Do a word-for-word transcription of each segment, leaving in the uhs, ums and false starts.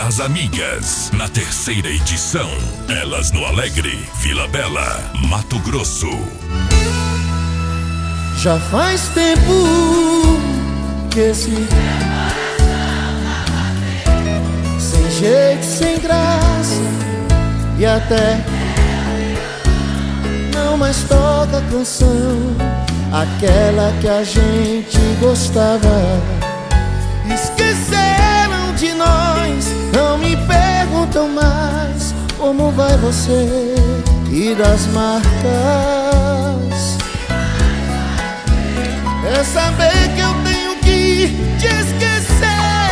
das Amigas, na terceira edição. Elas no Alegre, Vila Bela, Mato Grosso. Já faz tempo que esse sem jeito, sem graça, e até não mais toca a canção, aquela que a gente gostava. Esqueceram de nós, não me perguntam mais como vai você e das marcas. É saber que eu tenho que te esquecer.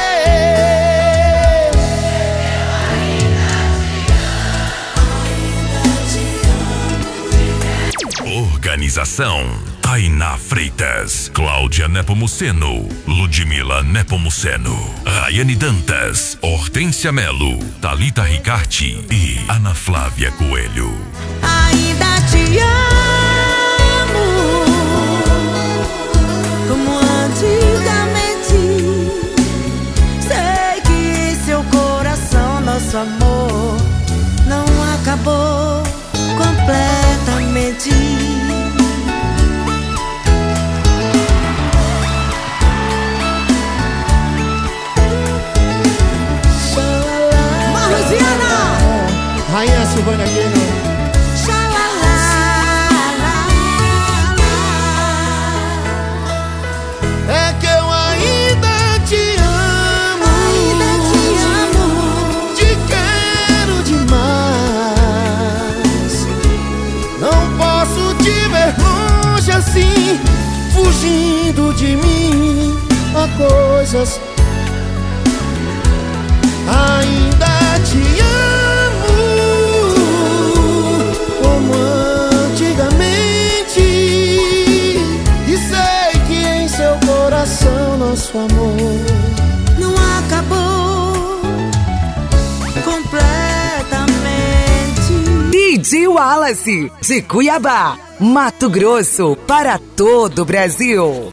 Organização: Tainá Freitas, Cláudia Nepomuceno, Ludmila Nepomuceno, Rayane Dantas, Hortência Melo, Thalita Ricarte e Ana Flávia Coelho. Ainda te amo como antigamente. Sei que em seu coração nosso amor não acabou completamente. Marluziana, Rainha Silvana Guilherme. É que eu ainda te amo, ainda te amo, te quero demais. Não posso te ver longe assim, fugindo de mim. Há coisas. Ainda te amo como antigamente, e sei que em seu coração nosso amor não acabou completamente. D J Wallace, de Cuiabá, Mato Grosso, para todo o Brasil.